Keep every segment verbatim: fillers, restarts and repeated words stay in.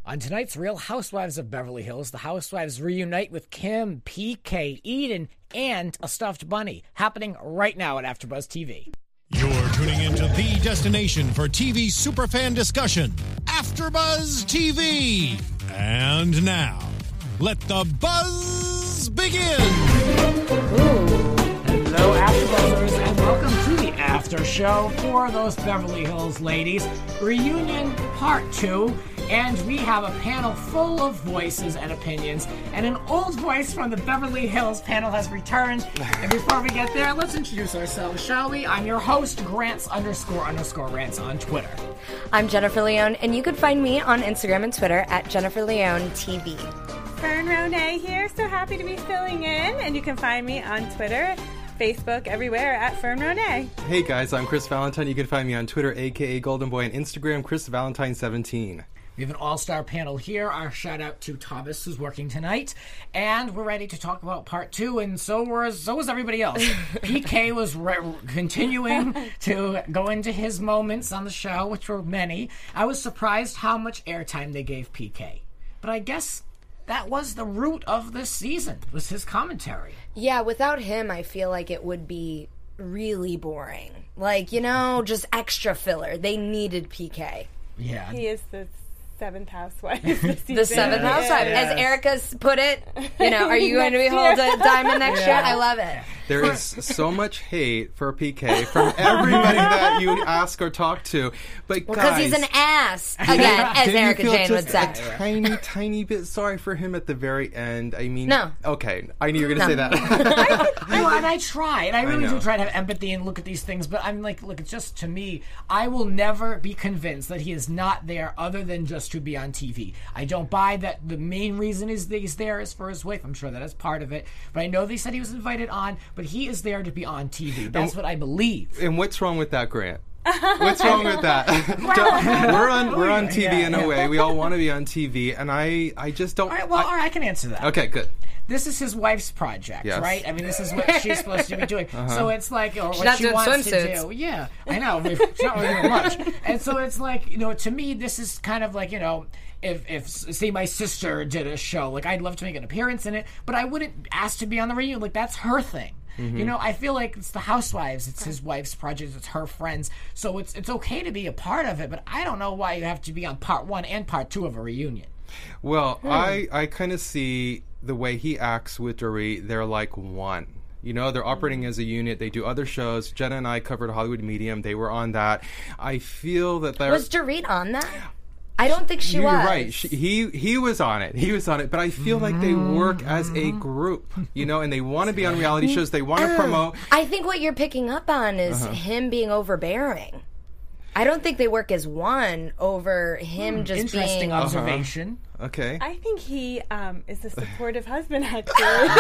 On tonight's Real Housewives of Beverly Hills, the housewives reunite with Kim, P K, Eden, and a stuffed bunny, happening right now at AfterBuzz T V. You're tuning into the destination for T V superfan discussion, AfterBuzz T V. And now, let the buzz begin. Ooh. Hello, AfterBuzzers, and welcome to the after show for those Beverly Hills ladies. Reunion Part two. And we have a panel full of voices and opinions. And an old voice from the Beverly Hills panel has returned. And before we get there, let's introduce ourselves, shall we? I'm your host, Grants underscore underscore Rants on Twitter. I'm Jennifer Leone, and you can find me on Instagram and Twitter at Jennifer Leone T V. Fern Ronay here, so happy to be filling in. And you can find me on Twitter, Facebook, everywhere at Fern Ronay. Hey guys, I'm Chris Valentine. You can find me on Twitter, aka Golden Boy, and Instagram, Chris Valentine seventeen. We have an all-star panel here. Our shout-out to Thomas, who's working tonight. And we're ready to talk about part two, and so was, so was everybody else. P K was re- continuing to go into his moments on the show, which were many. I was surprised how much airtime they gave P K. But I guess that was the root of this season, was his commentary. Yeah, without him, I feel like it would be really boring. Like, you know, just extra filler. They needed P K. Yeah. He is the seventh housewife this season. The seventh Yeah. housewife. Yeah. As Erica's put it, you know, are you going to be hold a diamond next Yeah. year? I love it. There is so much hate for P K from everybody that you ask or talk to. But Because guys, he's an ass, again, as didn't you Erica feel Jane would just say. a tiny, tiny bit sorry for him at the very end? I mean, No. Okay, I knew you were going to No. say that. No, and I try, and I really I know. do try to have empathy and look at these things, but I'm like, look, it's just, to me, I will never be convinced that he is not there other than just to be on T V. I don't buy that the main reason is that he's there is for his wife. I'm sure that is part of it, but I know they said he was invited on, but he is there to be on T V. That's what I believe. And what's wrong with that, Grant? What's wrong with that? Don't- we're on we're on T V Yeah, in a yeah. way. We all want to be on T V, and I I just don't. All right, well, I- all right, I can answer that. Okay, good. This is his wife's project, Yes. right? I mean, this is what she's supposed to be doing. So it's like, or what not she doing wants to swimsuits. do. Yeah, I know. I mean, she's not really doing much. And so it's like, you know, to me, this is kind of like, you know, if, if say my sister did a show, like I'd love to make an appearance in it, but I wouldn't ask to be on the reunion. Like that's her thing. Mm-hmm. You know, I feel like it's the housewives, it's his wife's project, it's her friends. So it's it's okay to be a part of it, but I don't know why you have to be on part one and part two of a reunion. Well, I I kind of see the way he acts with Dorit. They're like one. You know, they're operating as a unit. They do other shows. Jenna and I covered Hollywood Medium. They were on that. I feel that they're... Was Dorit on that? I don't think she You're was. right. She, he he was on it. He was on it. But I feel like they work as a group, you know, and they want to be on reality shows. They want to promote. I think what you're picking up on is Uh-huh. him being overbearing. I don't think they work as one over him just Interesting being... observation. Okay. I think he um, is a supportive husband, actually.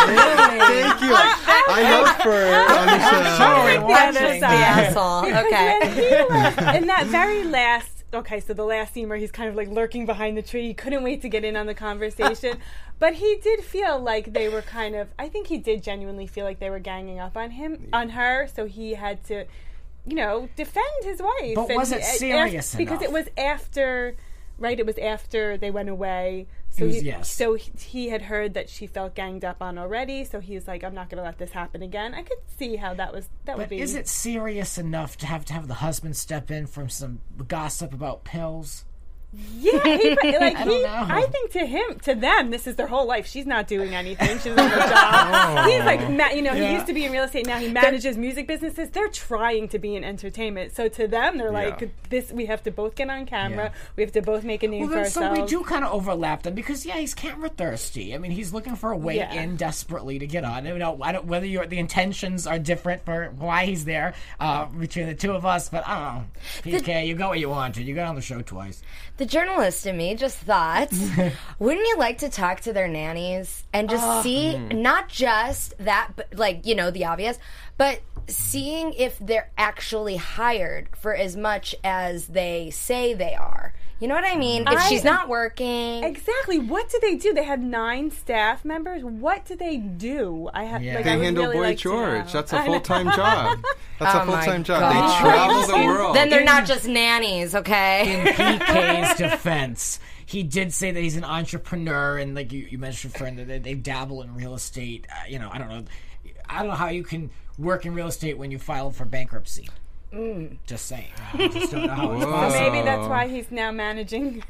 Thank you. I, I love Fern on the show. Sorry, That watching. is, The uh, asshole. Because Okay. when he was in that very last, okay, so the last scene where he's kind of like lurking behind the tree, he couldn't wait to get in on the conversation. But he did feel like they were kind of, I think he did genuinely feel like they were ganging up on him, on her, so he had to, you know, defend his wife. But And was he- it af- serious Because enough? it was after, right, it was after they went away. It So was- he, yes. so he, he had heard that she felt ganged up on already, so he's like, I'm not going to let this happen again. I could see how that was, that would But be. is it serious enough to have to have the husband step in from some gossip about pills? Yeah, he, like I he, don't know. I think to him, to them, this is their whole life. She's not doing anything. She doesn't have a job. He's like, ma- you know, Yeah. he used to be in real estate. Now he manages music businesses. They're trying to be in entertainment. So to them, they're like, Yeah. this. We have to both get on camera. Yeah. We have to both make a name Well, for then, so ourselves. we do kind of overlap them because, yeah, he's camera thirsty. I mean, he's looking for a way Yeah. in desperately to get on. You know, I don't whether your the intentions are different for why he's there uh, between the two of us, but I don't know. P K, you got what you wanted. You got on the show twice. The journalist in me just thought, wouldn't you like to talk to their nannies and just see not just that, but like, you know, the obvious, but seeing if they're actually hired for as much as they say they are. You know what I mean? If I- she's not working. Exactly. What do they do? They had nine staff members. What do they do? I have. Yeah. Like, They I would handle really Boy like to George. know. That's a I know. full time job. That's Oh a full my time job. God. They travel the world. Then they're not just nannies, okay? In P K's defense, he did say that he's an entrepreneur, and like you, you mentioned, friend, that they, they dabble in real estate. Uh, you know, I don't know. I don't know how you can work in real estate when you file for bankruptcy. Mm. Just saying. I just don't know how it's possible. Maybe that's why he's now managing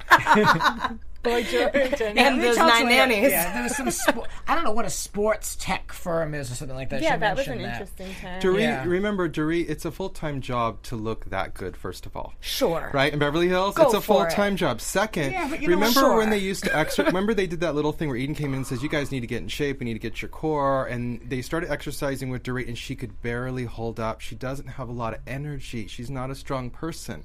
Boy George and, and those nine nannies. Yeah, there was some. Spo- I don't know what a sports tech firm is or something like that. Yeah, she that was an that. interesting term. Dorit, Yeah. remember, Dorit, it's a full-time job to look that good, first of all. Sure. Right? In Beverly Hills, Go it's a for full-time it. job. Second, Yeah, but you know, remember sure. when they used to extra remember they did that little thing where Eden came in and says, you guys need to get in shape, we need to get your core, and they started exercising with Dorit, and she could barely hold up. She doesn't have a lot of energy. She's not a strong person.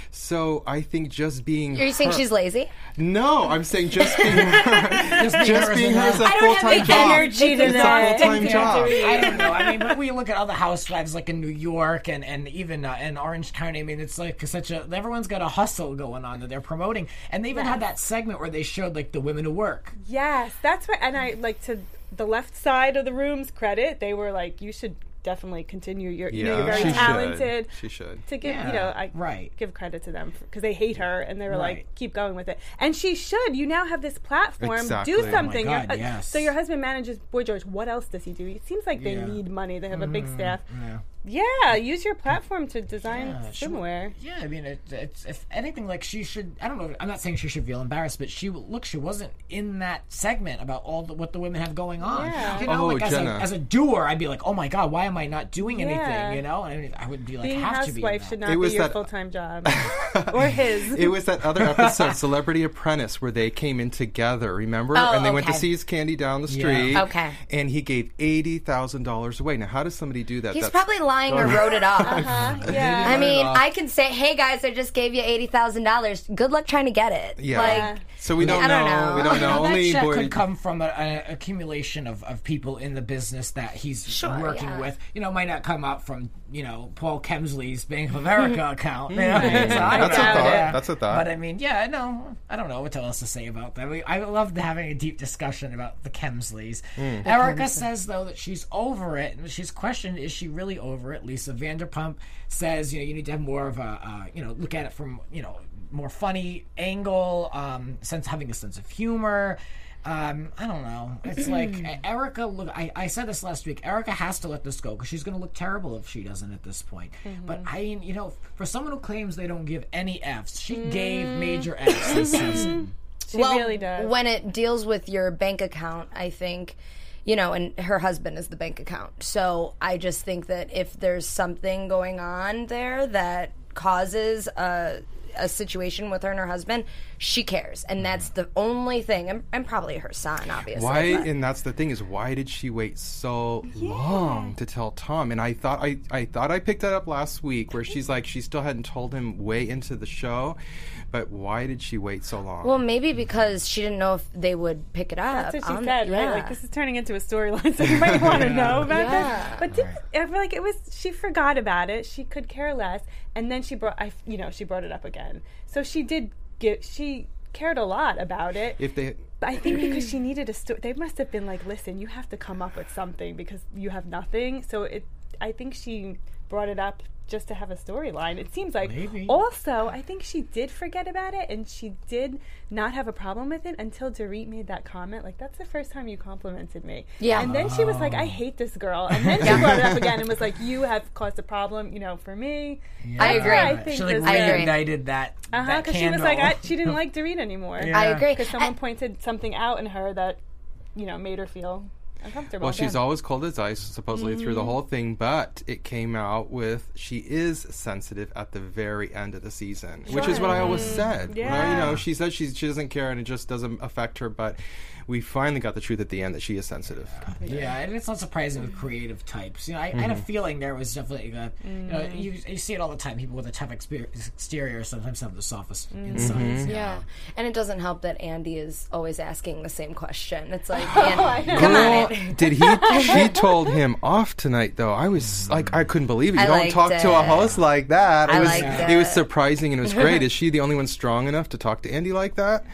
So I think just being Are you saying her- she's lazy? No, I'm saying just being her, just being her is a I don't have full-time the job. energy to It's a that. full-time Yeah, job. I don't know. I mean, but we look at other housewives like in New York and, and even uh, in Orange County. I mean, it's like such a everyone's got a hustle going on that they're promoting, and they even Yes. had that segment where they showed like the women who work. Yes, that's right. And I like to the left side of the room's credit. They were like, you should definitely continue. You're, you know, Yeah, you're very she talented. should. She should. To give, Yeah, you know, I right. give credit to them because they hate her and they were Right. like, keep going with it. And she should. You now have this platform. Exactly. Do Oh my something. God, Your- yes. So your husband manages Boy George. What else does he do? It seems like they Yeah. need money. They have a big staff. Yeah. Yeah, use your platform to design Yeah, she- swimwear. Yeah, I mean, it, it's if anything, like she should. I don't know. I'm not saying she should feel embarrassed, but she look. She wasn't in that segment about all the, what the women have going on. Yeah. You know, Oh, like as a, Jenna. as a doer, I'd be like, oh my god, why am I not doing anything? Yeah. You know, and I would be like, Being a have to be. in housewife that. should It not be was your that- full time job, or his. It was that other episode, Celebrity Apprentice, where they came in together, remember? Oh, and they went to okay. seize candy down the Yeah. street. Okay. And he gave eighty thousand dollars away. Now, how does somebody do that? He's That's- probably lying or wrote it off. Uh-huh, yeah. I mean, off. I can say, "Hey guys, I just gave you eighty thousand dollars. Good luck trying to get it." Yeah. Like, So we don't, I don't know. know. We don't know. Now, Only that check boy. could come from an accumulation of, of people in the business that he's Sure, working yeah. with. You know, might not come up from, you know, Paul Kemsley's Bank of America account. You know? So I don't That's a know. thought. Yeah. That's a thought. But I mean, yeah, I know. I don't know what else to say about that. I, mean, I loved having a deep discussion about the Kemsleys. Hmm. Erica says, though, that she's over it. And she's questioned, is she really over it? Lisa Vanderpump says, you know, you need to have more of a, uh, you know, look at it from, you know, more funny angle, um, sense having a sense of humor. Um, I don't know. It's like Erica. Look, I, I said this last week. Erica has to let this go because she's going to look terrible if she doesn't at this point. But I, mean, you know, for someone who claims they don't give any Fs, she gave major Fs this season. She well, really does. when it deals with your bank account, I think, you know, and her husband is the bank account. So I just think that if there's something going on there that causes a a situation with her and her husband, she cares, and that's the only thing. And, and probably her son, obviously. Why? but- And that's the thing is, why did she wait so long to tell Tom? And I thought I, I thought I picked that up last week, where she's like, she still hadn't told him way into the show, but why did she wait so long? Well, maybe because she didn't know if they would pick it up. That's what she on- said, right? yeah. Like, this is turning into a storyline, so you might want to know about Yeah. this. But did, I feel like it was, she forgot about it. She could care less. And then she brought, I, you know, she brought it up again. So she did get, she cared a lot about it. if they, But I think because she needed a story, they must have been like, listen, you have to come up with something because you have nothing. So it, I think she brought it up just to have a storyline. It seems like. Maybe. Also, I think she did forget about it, and she did not have a problem with it until Dorit made that comment. Like, that's the first time you complimented me. Yeah. And then she was like, I hate this girl. And then she brought it up again and was like, you have caused a problem, you know, for me. I agree. I think she like was I agree. reignited that. Uh-huh, that because she was candle. like, I, she didn't like Dorit anymore. Yeah. I agree. Because someone I- pointed something out in her that, you know, made her feel uncomfortable. well, she's Yeah. always cold as ice, supposedly through the whole thing, but it came out with she is sensitive at the very end of the season, which is what I always said. Yeah. Well, you know, she said she's, she doesn't care and it just doesn't affect her, but we finally got the truth at the end that she is sensitive. Yeah, and it's not surprising with creative types. You know, I, I had a feeling there was definitely, a, you know, you, you see it all the time. People with a tough exper- exterior sometimes have the softest insides. Yeah, and it doesn't help that Andy is always asking the same question. It's like, Andy, come Girl, on. It. did he? She told him off tonight, though. I was like, I couldn't believe it. You I don't liked talk to a it. host like that. I it was, liked it was it. surprising and it was great. Is she the only one strong enough to talk to Andy like that?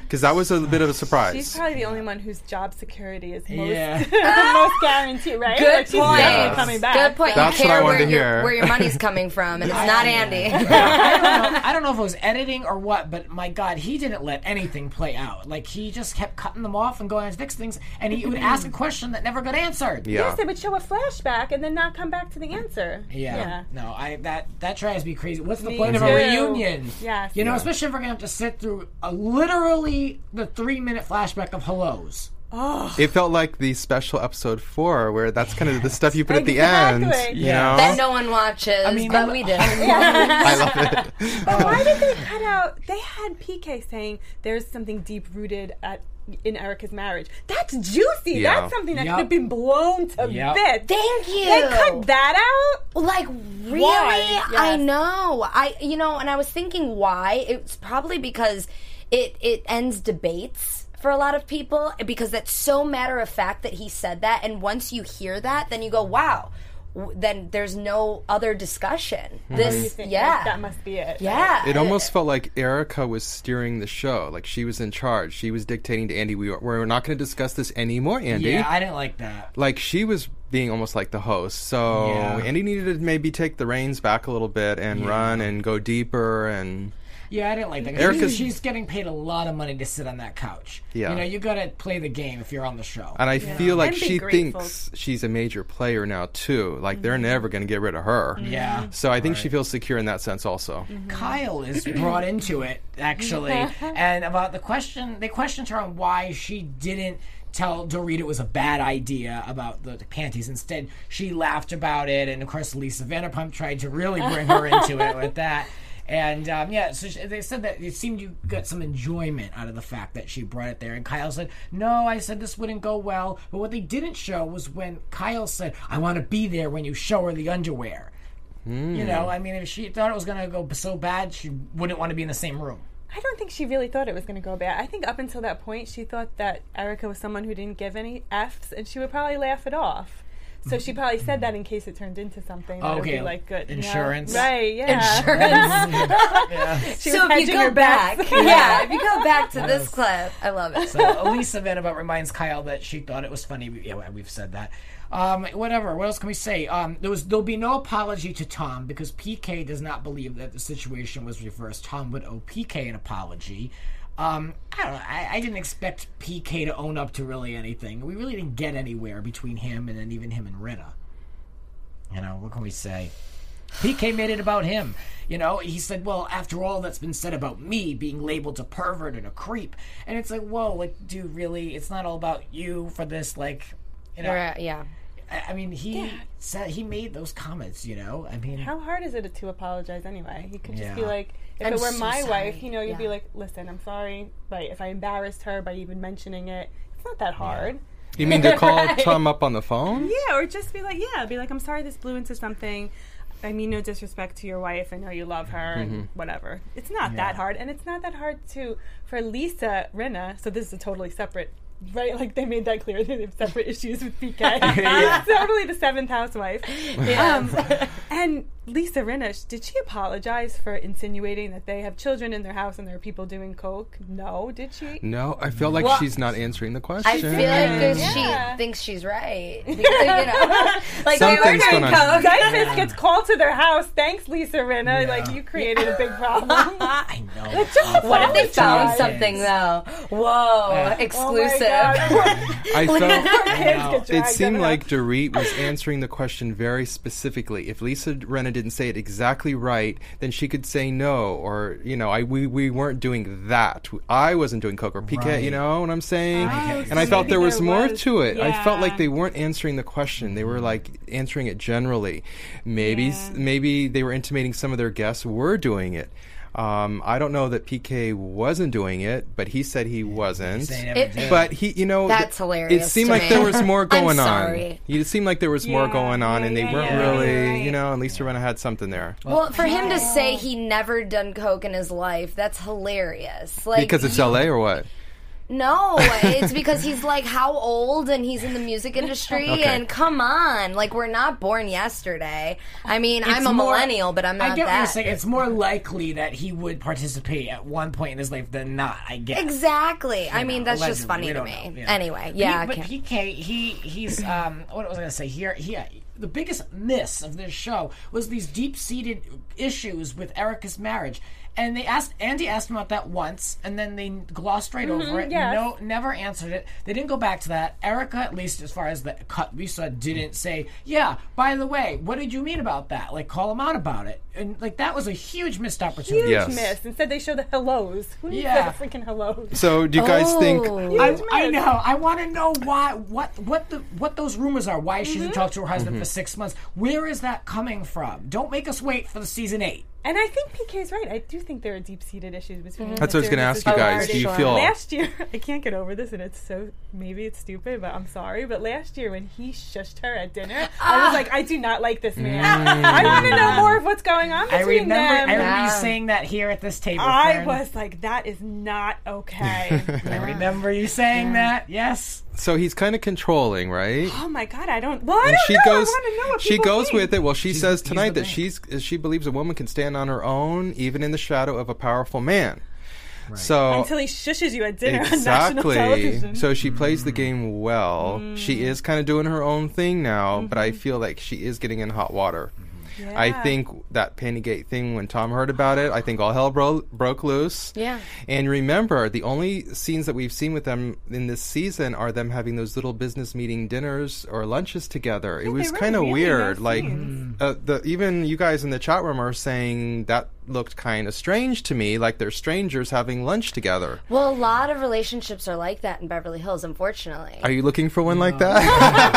Because that was a bit of a surprise. She's probably the only one whose job security is most, Yeah. most guaranteed, right? Good like she's point. definitely Yes. coming back. Good point. That's you what I care wanted where to your, hear. where your money's coming from, and it's not Andy. I don't know. I don't know if it was editing or what, but my God, he didn't let anything play out. Like he just kept cutting them off and going on to next things, and he would ask a question that never got answered. Yeah. Yes, they would show a flashback and then not come back to the answer. Yeah. No, I that that drives me crazy. What's the Me point of a too. reunion? Yes. You know, Yeah. especially if we're gonna have to sit through a, literally the three minute flashback of hellos. It felt like the special episode four, where that's kind of the stuff you put at the end. Exactly. You Yeah. know? That no one watches, I mean, but I- we did. I love it. Why did they cut out? They had P K saying there's something deep rooted at in Erica's marriage. That's juicy. Yeah. That's something that Yep. could have been blown to Yep. bits. Thank you. They cut that out. Like, really? Why? I Yes. know. I you know, and I was thinking why. It's probably because it it ends debates for a lot of people, because that's so matter of fact that he said that, and once you hear that, then you go, wow. W- Then there's no other discussion. You This, think, yeah, like, that must be it. yeah. It almost felt like Erica was steering the show. Like she was in charge. She was dictating to Andy, we are, we're not going to discuss this anymore, Andy. Yeah, I didn't like that. Like she was being almost like the host. So Yeah. Andy needed to maybe take the reins back a little bit and Yeah. run and go deeper. And Yeah, I didn't like that. Erica's- She's, she's getting paid a lot of money to sit on that couch. Yeah. You know, you got to play the game if you're on the show. and I feel like And be she grateful. thinks she's a major player now too. Like they're never going to get rid of her. Yeah. So I think she feels secure in that sense also. Kyle is brought into it, actually, and about the question, they questioned her on why she didn't tell Dorit it was a bad idea about the panties. Instead, she laughed about it, and of course, Lisa Vanderpump tried to really bring her into it with that. And um, yeah, so she, they said that it seemed you got some enjoyment out of the fact that she brought it there. And Kyle said, "No, I said this wouldn't go well." But what they didn't show was when Kyle said, "I want to be there when you show her the underwear." You know, I mean, if she thought it was going to go so bad, she wouldn't want to be in the same room. I don't think she really thought it was going to go bad. I think up until that point, she thought that Erica was someone who didn't give any F's, and she would probably laugh it off. So she probably said that in case it turned into something that would Okay, be like good you know? insurance. right? Yeah, Insurance. She So was if you hedging go her back, bets. yeah, if you go back to this clip, I love it. So Lisa Vanderpump reminds Kyle that she thought it was funny. We- Yeah, we've said that. Um, whatever. What else can we say? Um, there was there'll be no apology to Tom because P K does not believe that the situation was reversed. Tom would owe P K an apology. Um, I don't know. I, I didn't expect P K to own up to really anything. We really didn't get anywhere between him and then even him and Rita. You know, what can we say? P K made it about him. You know, he said, well, after all that's been said about me being labeled a pervert and a creep. And it's like, whoa, like, dude, really? It's not all about you for this, like, you know. You're, uh, yeah. I I mean, he said he made those comments, you know? I mean, How hard is it to apologize anyway? He could just be Yeah. like, if I'm it were so my sorry. wife, you know, you'd be Yeah. like, listen, I'm sorry, right? If I embarrassed her by even mentioning it, it's not that hard. You mean to call Tom up on the phone? Yeah, or just be like, yeah, be like, I'm sorry this blew into something. I mean no disrespect to your wife. I know you love her and whatever. It's not Yeah. that hard. And it's not that hard to, for Lisa Rinna, so this is a totally separate, right? Like they made that clear. They have separate issues with P K. It's totally the seventh housewife. Um, and Lisa Rinna, sh- did she apologize for insinuating that they have children in their house and there are people doing coke? No, did she? No, I feel like Well, she's not answering the question. I feel like 'cause Yeah. she thinks she's right. Because, you know, like they were Something's doing going on. coke. Dyfus gets called to their house. Thanks, Lisa Rinna. Yeah. Like you created a big problem. I know. just What if they found Apologize. something though? Whoa, Yeah. exclusive. Oh I felt know. Kids get it dragged seemed up. like Dorit was answering the question very specifically. If Lisa Rinna didn't say it exactly right, then she could say no, or you know, I we, we weren't doing that. I wasn't doing coke or P K. Right. You know what I'm saying? Oh, and I so felt maybe there was there more was- to it. I felt like yeah. they weren't answering the question. They were like answering it generally. Maybe s Yeah. maybe they were intimating some of their guests were doing it. Um, I don't know that P K wasn't doing it, but he said he wasn't. Say never It- did. But he, you know, That's th- hilarious It seemed to like me. there was more I'm going on. sorry. It seemed like there was more Yeah, going on, yeah, and they yeah, weren't yeah, really, right. you know. And Lisa Rinna had something there Well, for him to say he never done coke in his life, that's hilarious. Like because it's you- L A or what? No, it's because he's like how old and he's in the music industry Okay. and come on, like we're not born yesterday. I mean, I'm It's a more- millennial, but I'm not I get that. what you're saying. It's more likely that he would participate at one point in his life than not, I guess. Exactly. I mean, know, that's just allegedly. funny We to don't me. know, yeah. Anyway, yeah. I But can't- P K, he he's um what was I gonna say here? He the biggest miss of this show was these deep-seated issues with Erica's marriage. And they asked Andy asked him about that once, and then they glossed right over it. yes. No, never answered it. They didn't go back to that. Erica, at least as far as the cut we saw, didn't say, "Yeah, by the way, what did you mean about that?" Like call him out about it, and like that was a huge missed opportunity. Huge Yes. miss. Instead, they show the hellos. Who needs Yeah. the freaking hellos? So, do you guys think? Oh. I, I know. I want to know why, what, what the, what those rumors are. Why she Mm-hmm. hasn't talked to her husband for six months. Where is that coming from? Don't make us wait for the season eight. And I think P K's right. I do think there are deep-seated issues between. That's what I was going to ask you Oh, guys. for Do you sure. feel? Last year, I can't get over this, and it's so maybe it's stupid, but I'm sorry. But last year, when he shushed her at dinner, I was like, I do not like this man. I want to know more of what's going on I between remember, I them. remember you Yeah. saying that here at this table. I Karen. was like, that is not okay. I remember you saying that. Yes. So he's kind of controlling, right? Oh my god, I don't. Well, I And don't she know. goes, I want to know what she people goes think. with it. Well, she She's- says he's tonight the that man. she's she believes a woman can stand on her own, even in the shadow of a powerful man. So Until he shushes you at dinner on national exactly. television. So she plays the game well. She is kind of doing her own thing now, but I feel like she is getting in hot water. I Yeah. think that Pennygate thing, when Tom heard about it, I think all hell bro- broke loose. Yeah. And remember, the only scenes that we've seen with them in this season are them having those little business meeting dinners or lunches together. It they was were kind of really weird. nice Like, scenes. uh, the even you guys in the chat room are saying that looked kind of strange to me, like they're strangers having lunch together. Well, a lot of relationships are like that in Beverly Hills, unfortunately. Are you looking for one like that?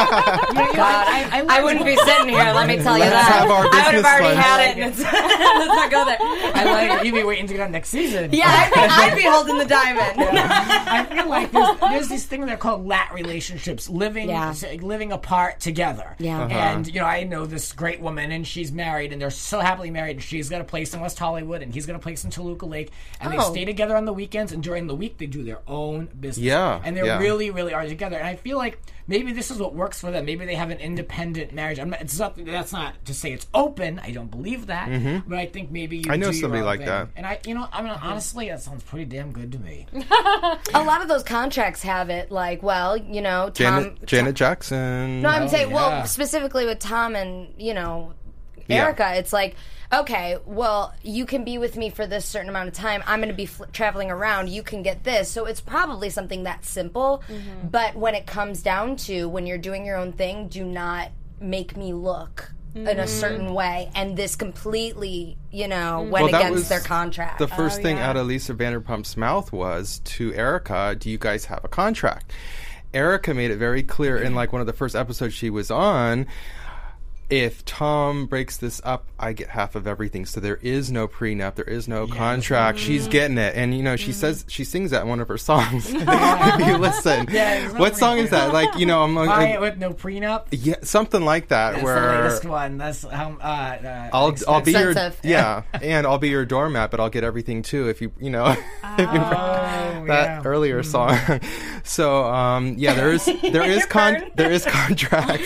God, I, I wouldn't be sitting here. Let me tell you Let's that. have our I would have business already lunch. had it. And it's, let's not go there. I like it. You'd be waiting to get on next season. Yeah, I'd be, I'd be holding the diamond. I feel like there's, there's these things that are called lat relationships, living Yeah. s- living apart together. Yeah. Uh-huh. And you know, I know this great woman, and she's married, and they're so happily married. And she's got a place in West Hollywood, and he's got a place in Toluca Lake, and they Oh. stay together on the weekends, and during the week they do their own business. Yeah, and they yeah. really, really are together. And I feel like maybe this is what works for them. Maybe they have an independent marriage. I'm not, it's not, that's not to say it's open. I don't believe that, but I think maybe you. I know do your somebody own like thing. that. And I, you know, I mean, honestly, that sounds pretty damn good to me. A lot of those contracts have it like, well, you know, Tom. Janet, Janet Jackson. No, I'm Oh, saying, yeah. well, specifically with Tom and, you know, Yeah. Erica, it's like, okay, well, you can be with me for this certain amount of time. I'm going to be fl- traveling around. You can get this. So it's probably something that simple. But when it comes down to when you're doing your own thing, do not make me look in a certain way. And this completely, you know, went Well, that against was their contract. The first Oh, thing yeah. out of Lisa Vanderpump's mouth was to Erica, do you guys have a contract? Erica made it very clear in like one of the first episodes she was on, if Tom breaks this up, I get half of everything. So there is no prenup, there is no contract. She's getting it. And you know, she says she sings that in one of her songs. If you listen. Yeah, it's What song is that? Like, you know, I'm Buy like, it with no prenup. yeah, something like that That's where the latest one. That's how. Uh, uh, I'll I'll be your Expensive. yeah, and I'll be your doormat, but I'll get everything too if you you know if you Oh, that yeah. earlier song. So um, yeah, there is there is con there is contract.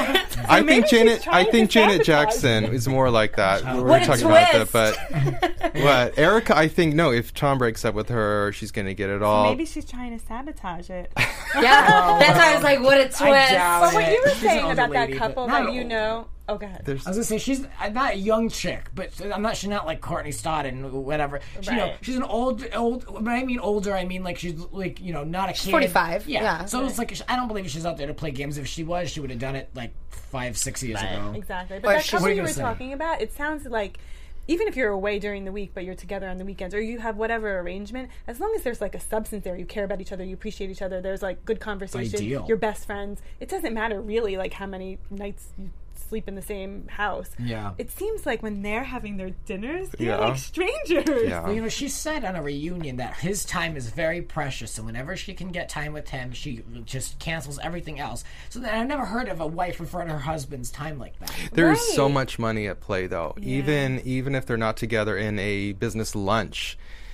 I maybe think she's Janet trying I to think Janet sabotage Jackson is more like that. We were What a talking about that, twist. but but Erica, I think no. If Tom breaks up with her, she's gonna get it all. Maybe she's trying to sabotage it. yeah, that's why I was like, what a twist. I doubt But what it. you were She's an saying older about that lady, couple but not that you old. know. Oh, go ahead. There's I was gonna say she's uh, not a young chick, but I'm not. She's not like Courtney Stodden, whatever. She, you know, Right. she's an old, old. When I mean older, I mean like she's like you know not a kid. forty-five, Yeah. yeah. So it's like I don't believe she's out there to play games. If she was, she would have done it like five, six years ago. Exactly. Or But that she's- couple What are you you were gonna say? talking about, it sounds like even if you're away during the week, but you're together on the weekends, or you have whatever arrangement, as long as there's like a substance there, you care about each other, you appreciate each other, there's like good conversation, Ideal. you're best friends. It doesn't matter really like how many nights you sleep in the same house. Yeah. It seems like when they're having their dinners, they're Yeah. like strangers. yeah. Well, you know, she said on a reunion that his time is very precious, and whenever she can get time with him, she just cancels everything else. So then I've never heard of a wife referring to her husband's time like that. There's so Right. much money at play, though. Even even if they're not together in a business lunch,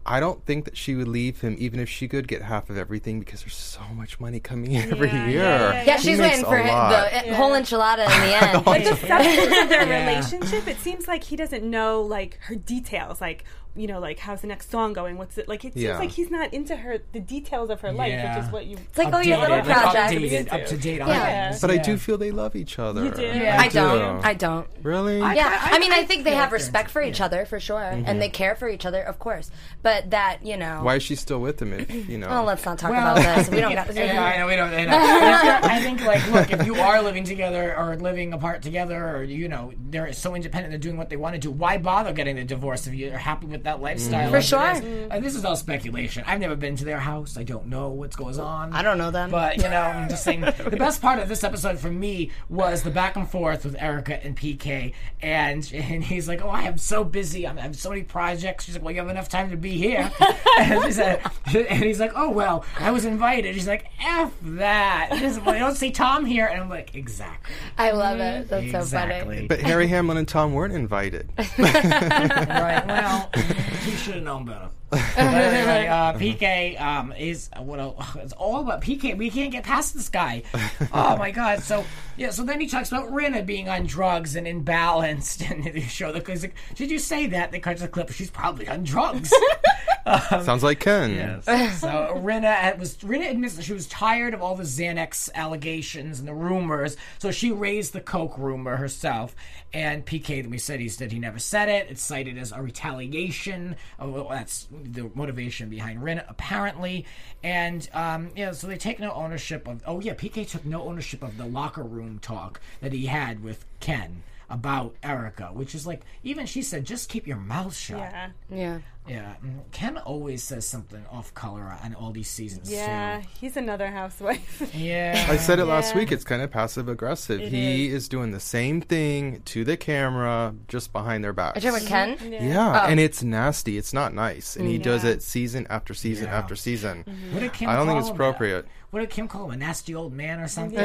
I don't think that she would leave him even if she could get half of everything because there's so much money coming in every Yeah, year. yeah, yeah, Yeah, He she's makes waiting a for him, lot. the whole enchilada in the end. But the substance of their Yeah. relationship, it seems like he doesn't know like her details, like you know, like how's the next song going? What's it like? It seems Yeah. like he's not into her the details of her life, Yeah. which is what you. It's like, oh, your Updated, little like, project. updated, up to date on Yeah. things. But I Yeah. do feel they love each other. You do? I, I don't. do. I don't. Really? Yeah, I- I, mean, I, I think they feel have like respect for they're- each other for sure, and they care for each other, of course. But that, you know. Why is she still with him if, you know? Oh, let's not talk Well, about this. We don't got yeah, I know we don't. I, know. If you're- I think, like, look, if you are living together or living apart together, or you know, they're so independent, they're doing what they want to do. Why bother getting the divorce if you're happy with that lifestyle? For as it sure. is? And this is all speculation. I've never been to their house. I don't know what goes on. I don't know them. But, you know, I'm just saying, the best part of this episode for me was the back and forth with Erica and P K. And and he's like, oh, I am so busy. I'm, I have so many projects. She's like, well, you have enough time to be here. and, she said, and he's like, oh, well, I was invited. She's like, F that. He doesn't- well, you don't see Tom here. And I'm like, exactly. I love it. That's so exactly. funny. But Harry Hamlin and Tom weren't invited. Right. Well, he should have known better. But anyway, uh, P K um, is what a, it's all about P K. We can't get past this guy. Oh my god! So yeah, so then he talks about Rinna being on drugs and imbalanced, and they show the. He's like, did you say that? They cut to the clip. She's probably on drugs. Sounds like Ken. So Rinna was Rinna admits that she was tired of all the Xanax allegations and the rumors, so she raised the coke rumor herself. And P K, we said he said he never said it. It's cited as a retaliation. Oh, well, that's the motivation behind Rinna, apparently. And um, yeah, so they take no ownership of. Oh yeah, P K took no ownership of the locker room talk that he had with Ken about Erica, which is like, even she said, just keep your mouth shut. Yeah. Yeah. Yeah, mm, Ken always says something off color on all these seasons Yeah, too. he's another housewife. Yeah, I said it last Yeah. week. It's kind of passive aggressive. It He is. doing the same thing to the camera, just behind their backs. Are you talking about Ken? Yeah, and it's nasty. It's not nice, and he does Yeah. it season after season Yeah. after season. What did Kim I don't think call it's him? appropriate. What did Kim call him? A nasty old man or something?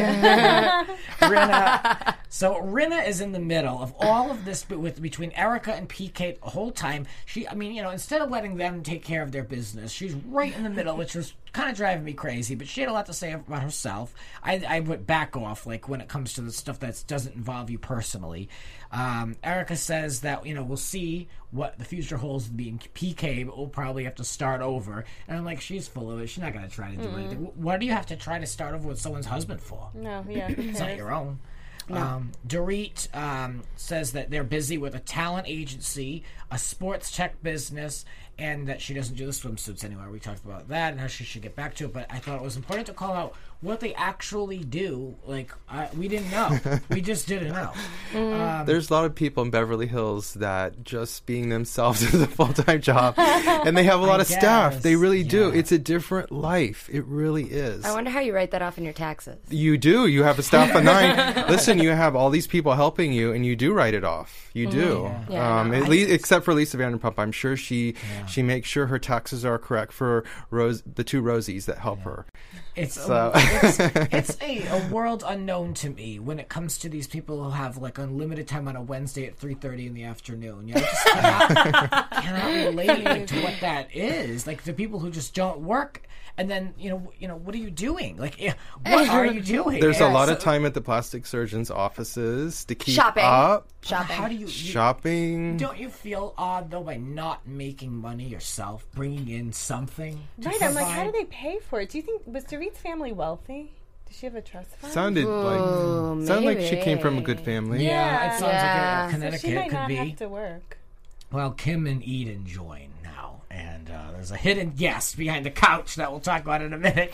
Rinna. So Rinna is in the middle of all of this, but with between Erica and P K the whole time. She, I mean, you know, instead of letting them take care of their business, she's right in the middle, which was kind of driving me crazy. But she had a lot to say about herself. I, I would back off, like when it comes to the stuff that doesn't involve you personally. Um, Erica says that, you know, we'll see what the future holds being P K, but we'll probably have to start over. And I'm like, she's full of it. She's not going to try to do Mm-hmm. anything. What do you have to try to start over with someone's husband for? No, yeah. who It's not cares? your own. Um, Dorit um, says that they're busy with a talent agency, a sports tech business, and that she doesn't do the swimsuits anymore. We talked about that and how she should get back to it, but I thought it was important to call out what they actually do. Like, I, we didn't know. We just didn't know. Um, There's a lot of people in Beverly Hills that just being themselves is a full-time job, and they have a lot I of staff. They guess, really do. yeah. It's a different life. It really is. I wonder how you write that off in your taxes. You do. You have a staff of nine. Listen, you have all these people helping you, and you do write it off. You do. Yeah, I um, know. at least, except for Lisa Vanderpump, I'm sure she she makes sure her taxes are correct for Rose, the two Rosies that help her. It's So- a, it's, it's a, a world unknown to me when it comes to these people who have like unlimited time on a Wednesday at three thirty in the afternoon. You know, I just cannot, cannot relate to what that is. Like the people who just don't work, and then you know, you know, what are you doing? Like, eh, what are you doing? There's a Yeah, lot so- of time at the plastic surgeon's offices to keep Shopping. up. Shopping. How do you, you Shopping. Don't you feel odd though by not making money yourself, bringing in something? To Right, I'm like, how do provide? they pay for it? Do you think, was Dorit's family wealthy? Does she have a trust fund? Sounded like sounded like she came from a good family. Yeah, it sounds Yeah. like a, So Connecticut she might could not be. have to work. Well, Kim and Eden join now, and uh, there's a hidden guest behind the couch that we'll talk about in a minute.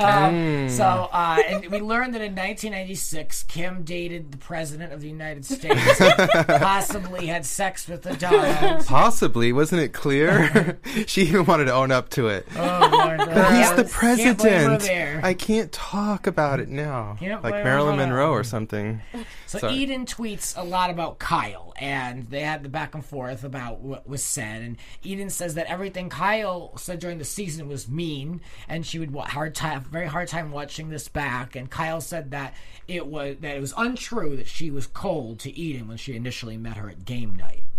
Um, So, uh, and we learned that in nineteen ninety-six, Kim dated the President of the United States, possibly had sex with the dog. Possibly, wasn't it clear? She even wanted to own up to it. Oh, Lord, But he's the Can't blame her president. there. I can't talk about it now. Can't blame Like her Marilyn there. Monroe or something. So Sorry. Eden tweets a lot about Kyle, and they had the back and forth about what was said. And Eden says that everything Kyle said during the season was mean, and she would wa- hard time, very hard time watching this back. And Kyle said that it was that it was untrue that she was cold to Eden when she initially met her at game night.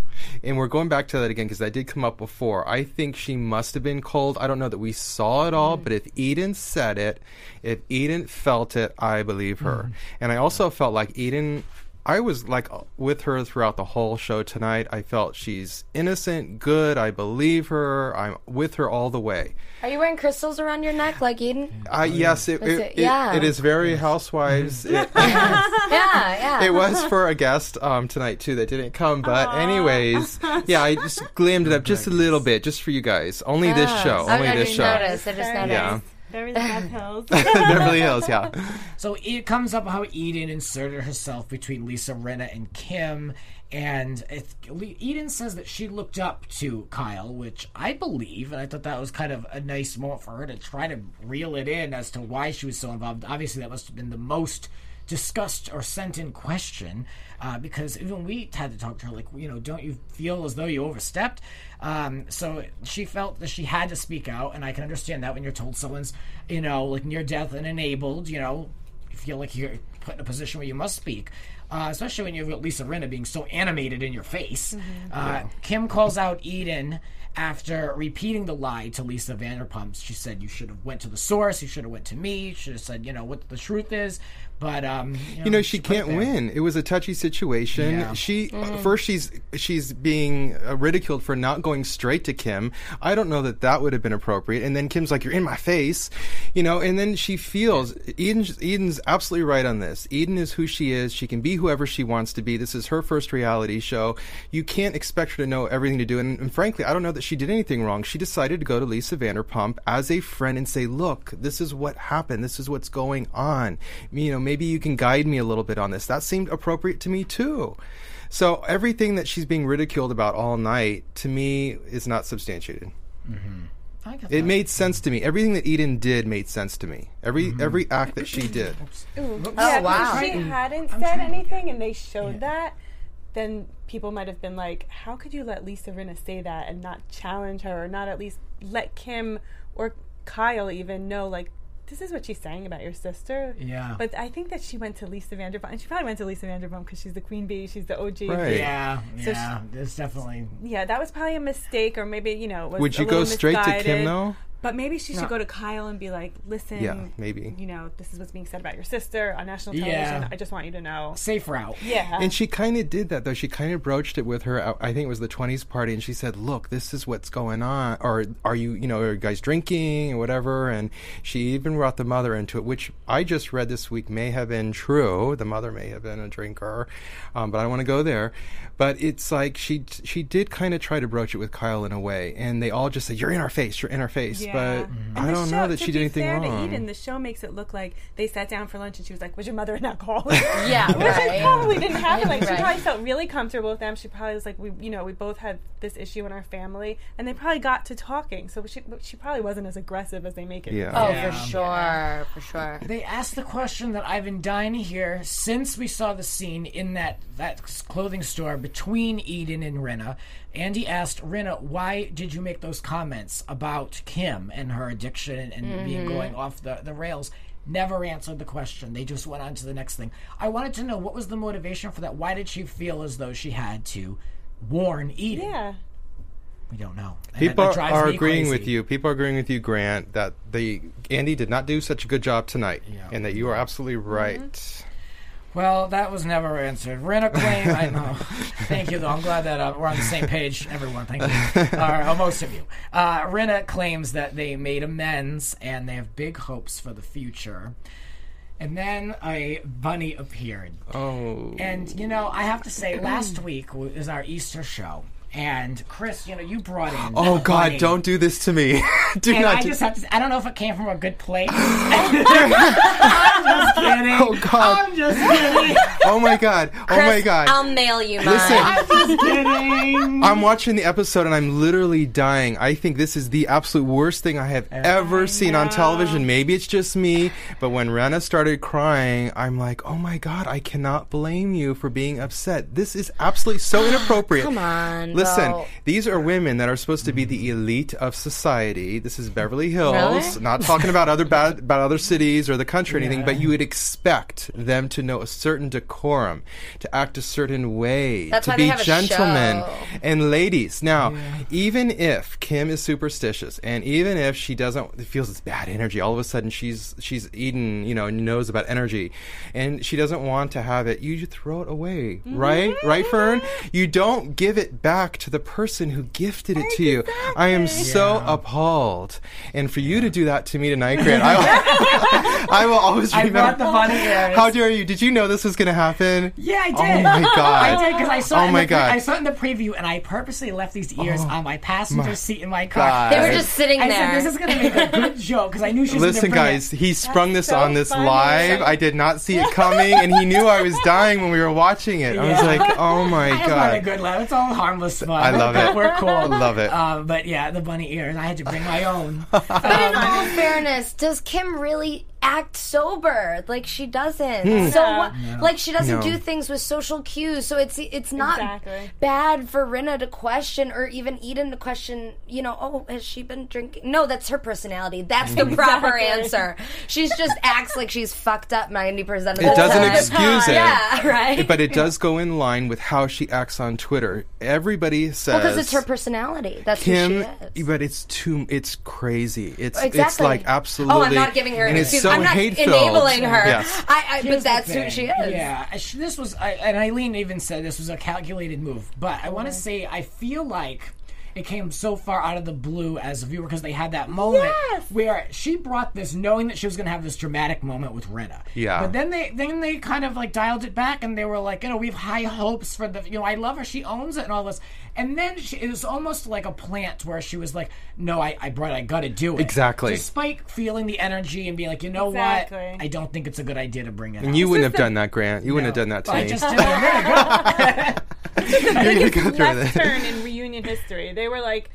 And we're going back to that again because that did come up before. I think she must have been cold. I don't know that we saw it all, mm. but if Eden said it, if Eden felt it, I believe her. Mm. And I also felt like Eden, I was like with her throughout the whole show tonight. I felt she's innocent, good. I believe her. I'm with her all the way. Are you wearing crystals around your neck like Eden? Uh, yes, it, it, it, yeah. it, it is very Housewives. It, yeah, yeah. It was for a guest um, tonight, too, that didn't come. But Aww. anyways, yeah, I just glammed it up just a little bit, just for you guys. Only oh. this show. Only I, I this didn't show. Notice. I just noticed. Yeah. Beverly Hills. Beverly Hills, yeah. So it comes up how Eden inserted herself between Lisa Rinna and Kim. And it, Eden says that she looked up to Kyle, which I believe, and I thought that was kind of a nice moment for her to try to reel it in as to why she was so involved. Obviously, that must have been the most discussed or sent in question, uh, because even we had to talk to her, like, you know, don't you feel as though you overstepped? Um, so she felt that she had to speak out, and I can understand that when you're told someone's, you know, like near death and enabled, you know, you feel like you're put in a position where you must speak. Uh, especially when you've got Lisa Rinna being so animated in your face. Mm-hmm. Uh, yeah. Kim calls out Eden after repeating the lie to Lisa Vanderpump. She said, you should have went to the source. You should have went to me. You should have said, you know, what the truth is. But, um... You know, you know she, she can't win. It was a touchy situation. Yeah. She mm-hmm. uh, First, she's she's being uh, ridiculed for not going straight to Kim. I don't know that that would have been appropriate. And then Kim's like, you're in my face. You know, and then she feels... Eden's, Eden's absolutely right on this. Eden is who she is. She can be whoever she wants to be. This is her first reality show. You can't expect her to know everything to do. And, and frankly, I don't know that she did anything wrong. She decided to go to Lisa Vanderpump as a friend and say, look, this is what happened. This is what's going on. You know, maybe you can guide me a little bit on this. That seemed appropriate to me, too. So everything that she's being ridiculed about all night, to me, is not substantiated. Mm-hmm. I get it that. made sense to me. Everything that Eden did made sense to me. Every mm-hmm. every act that she did. Ooh. Oh, yeah, wow. If she hadn't I'm said trying. anything and they showed yeah. that, then people might have been like, how could you let Lisa Rinna say that and not challenge her, or not at least let Kim or Kyle even know, like, this is what she's saying about your sister. Yeah. But I think that she went to Lisa Vanderpump, and she probably went to Lisa Vanderpump because she's the queen bee, she's the O G. Right. Yeah, so yeah, she, it's definitely... Yeah, that was probably a mistake, or maybe, you know, it was Would you a go little straight misguided. to Kim, though? But maybe she should No. go to Kyle and be like, listen, Yeah, maybe. you know, this is what's being said about your sister on national television. Yeah. I just want you to know. Safe route. Yeah. And she kind of did that, though. She kind of broached it with her, I think it was the twenties party, and she said, look, this is what's going on. Or are you, you know, are you guys drinking or whatever? And she even brought the mother into it, which I just read this week may have been true. The mother may have been a drinker, um, but I don't want to go there. But it's like she she did kind of try to broach it with Kyle in a way, and they all just said, you're in our face, you're in our face. Yeah. But Mm-hmm. I don't show, know that she did anything fair wrong. To Eden, the show makes it look like they sat down for lunch and she was like, was your mother an alcoholic? Yeah, Which right. it probably didn't happen. Like, Right. she probably felt really comfortable with them. She probably was like, we, you know, we both had this issue in our family, and they probably got to talking. So she, she probably wasn't as aggressive as they make it. Yeah. Oh, Yeah. for sure, for sure. They asked the question that I've been dying to hear since we saw the scene in that, that clothing store between Eden and Rinna. Andy asked Rinna, why did you make those comments about Kim and her addiction and mm-hmm. being going off the, the rails? Never answered the question. They just went on to the next thing. I wanted to know, what was the motivation for that? Why did she feel as though she had to warn Eden? Yeah. We don't know. And People that, that are me agreeing crazy. with you. People are agreeing with you, Grant, that the Andy did not do such a good job tonight, Yeah. and that you are absolutely right. Mm-hmm. Well, that was never answered. Rinna claimed, I know. Thank you, though. I'm glad that uh, we're on the same page, everyone. Thank you. Or uh, most of you. Uh, Rinna claims that they made amends and they have big hopes for the future. And then a bunny appeared. Oh. And, you know, I have to say, last week was our Easter show. And Chris, you know, you brought in. Oh a God! bunny. Don't do this to me. do And not. I do- just have to. I don't know if it came from a good place. I'm just kidding. Oh, God. I'm just kidding. oh my God! Oh Chris, my God! I'll mail you mine. Listen. I'm just kidding. I'm watching the episode and I'm literally dying. I think this is the absolute worst thing I have ever I seen on know. television. Maybe it's just me, but when Rinna started crying, I'm like, oh my God, I cannot blame you for being upset. This is absolutely so inappropriate. Come on. Listen, So- these are women that are supposed to be the elite of society. This is Beverly Hills. Really? Not talking about other bad, about other cities or the country or anything, but you would expect them to know a certain decorum, to act a certain way, That's to why they be have a gentlemen show. and ladies. Now, even if Kim is superstitious, and even if she doesn't feels this bad energy, all of a sudden she's she's eaten, you know, knows about energy, and she doesn't want to have it, you just throw it away, right? Right, Fern? You don't give it back to the person who gifted it to you. I am so Yeah. appalled, and for you to do that to me tonight, Grant, I will, I will always I remember. brought the bunny ears. How dare you? Did you know this was going to happen? Yeah, I did. Oh my God. I did because I saw. Oh it in my the pre- God. I saw it in the preview, and I purposely left these ears on my passenger seat in my car. God. They were just sitting I there. said, "This is going to make a good joke," because I knew she was. Listen, gonna bring guys, it. he sprung this so on this funny. live. I did not see it coming, and he knew I was dying when we were watching it. I was Yeah. like, oh my I just had a God. good laugh. It's all harmless fun. I love it. We're cool. I love it. Um, but yeah, the bunny ears. I had to bring my own. But in all fairness, does Kim really act sober? Like she doesn't. So No. what? Like she doesn't No. do things with social cues. So it's it's not Exactly. bad for Rinna to question or even Eden to question. You know, oh, has she been drinking? No, that's her personality. That's the proper Exactly. answer. She's just acts like she's fucked up ninety percent of the It time. doesn't excuse it. Yeah, right. But it does go in line with how she acts on Twitter. Everybody says because it's her personality. That's Kim, who she is. but it's too, it's crazy. It's it's Exactly. like absolutely. Oh, I'm not giving her an and it's excuse. so I'm not hate-filled. enabling her. Yes. I, I, but Here's the that's who thing. she is. Yeah, sh- this was, I, and Eileen even said this was a calculated move. But I want to say, I feel like it came so far out of the blue as a viewer because they had that moment Yes. where she brought this, knowing that she was going to have this dramatic moment with Rinna. Yeah. But then they, then they kind of like dialed it back, and they were like, you know, we have high hopes for the, you know, I love her, she owns it, and all this. And then she, it was almost like a plant where she was like, no, I, I brought, I got to do it. Exactly. Despite feeling the energy and being like, you know Exactly. what, I don't think it's a good idea to bring it. And out. you wouldn't have is the- done that, Grant. You wouldn't have done that to I me. just did it a minute ago. I think You're gonna go it's through left that. turn in reunion history. They were like